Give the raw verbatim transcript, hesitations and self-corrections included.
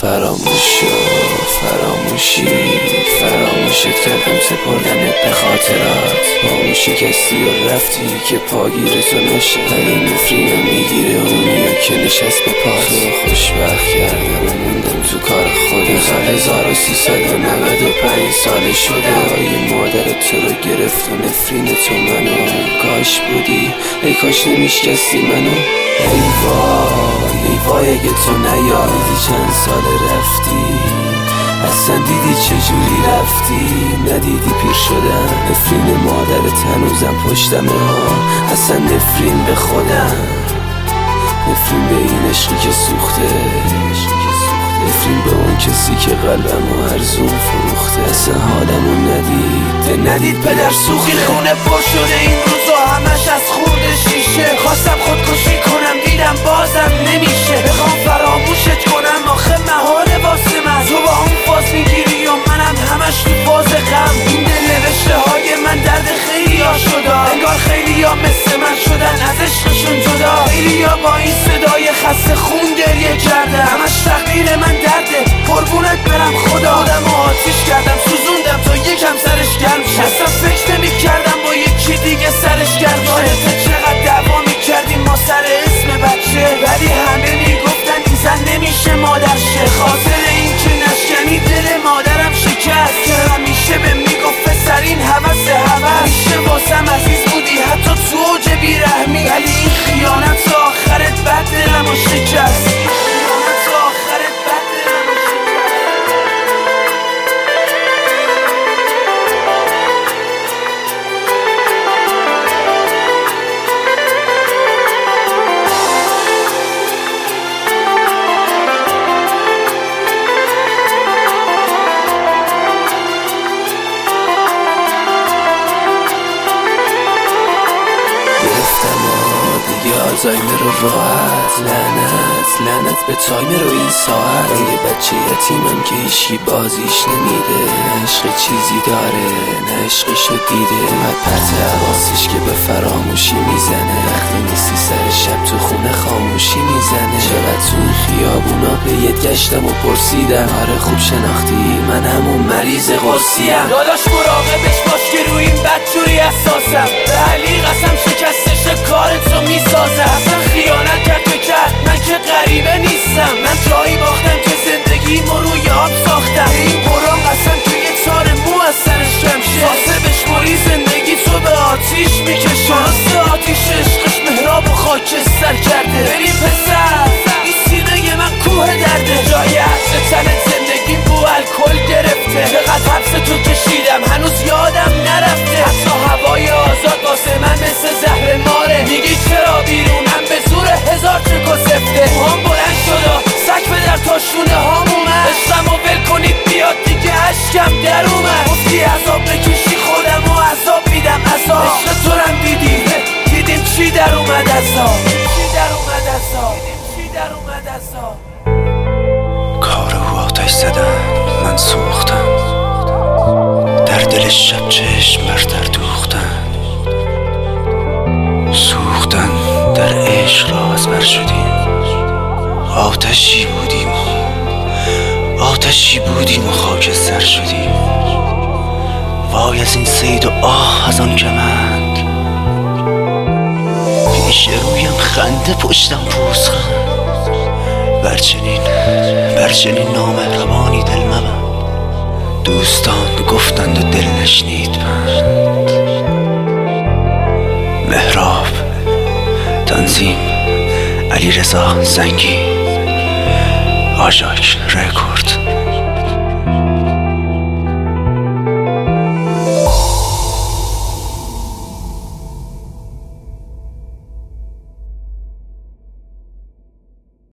فراموش شو فراموشی فراموشت کردم سپردمت به خاطرات با اون شکستی و رفتی که پاگیر تو نشه ولی نفرینم میگیره اونیا که نشست به پاس تو خوشبخت کردم و موندم تو کار خودم سال هزار و سیصد و نود و پنج ساله شده آیه مادرت تو رو گرفت و نفرین تو منو کاش بودی ای کاش نمیشکستی منو ای وای ای وای اگه تو نیادی چند سال رفتی اصلا دیدی چجوری رفتی ندیدی پیر شدن نفرین مادرت هنوزم پشتمه ها اصلا نفرین به خودم نفرین به این عشقی که سوخته نفرین به اون کسی که قلبمو ارزون فروخته اصلا حالمو ندید ندید پدر سوخته خونه پر شده این روزا همش از خورد شیشه خواستم خودکشی کنم دیدم بازم نمیشه بخوام فراموشت کنم آخه مهاره واسه من تو با اون فاز میگیری و منم همش تو فاز غم این دل نوشته های من درد خیلی ها شده انگار خیلی ها مثل من شدن از عشقشون جدا خیلی ها با این صدای خسته خون گریه کردن همش تقدیر من درده قربونت برم خدا آدم و آتیش کردم سوزوندم تا یکم سرش گرم شه اصلا فکر نمی کردم با یکی دیگه سرش گرم شه چقدر دعوا می کردیم ما سر اسم بچه ولی همه می گفتن این زن نمیشه مادر شه خاطر این که نشکنی دل مادرم شکست که همیشه به میگفت پسرین حوث حوث همیشه واسم عزیز بودی حتی تو اوج بیرحمی ولی این خیانت تا آخرت بد دلم و شکست آلزایمر رو راحت لعنت لعنت به تایمر و این ساعت یه بچه یتیمم که هیچکی بازیش نمیده نه عشق چیزی داره نه عشقشو دیده اومد پرت حواسش که به فراموشی میزنه وقتی نیستی سر شب تو خونه خاموشی میزنه چقدر تو این خیابونا به یت گشتم و پرسیدم آره خوب شناختی من همون مریض قرصیم داداش مراقبش باش که روی این بدجوری اساسم به علی قسم شکستش کارتو میسازم اصلا خیانت کرد تو کرد من که غریبه نیستم من جایی باختم که زندگی ما روی آب ساختم این قرآن قسم که یه تار مو از سرش کم شه ساسه بشماری زندگی تو به آتیش میکشه راست آتیش عشقش مهراب و خاکستر کرده بریم پسر این سینه من کوه درده جای عطر تنت زندگی بو الکل گرفته چقدر حبس تو کشیدم هنوز یادم نرفته حتی هوای آزاد واسه من مثل زهر ماره میگی چرا بیرونم به زور هزار چکو سفته موهام بلند شدا سک به در تا شونه هام اومد عشقم و ول کنید بیاد دیگه عشقم در اومد گفتی عذاب بکشی خودم و عذاب میدم عذاب عشق تو رم دیدیم دیدیم چی در اومد عذاب چی در اومد عذاب چی در اومد عذاب کار او آتش زدن من سوختم در دل شب چشم بر در دوختن سوختن در عشق را از بر شدیم آتشی بودیم آتشی بودیم و خاکستر شدیم وای از این صید و آه از آن کمند پیش رویم خنده پشتم پوزخند بر چنین بر چنین نامهربانی دل مبند دوستان گفتند و دل نشنید بند مهراب تنظیم علیرضا زنگی آژاک رکورد.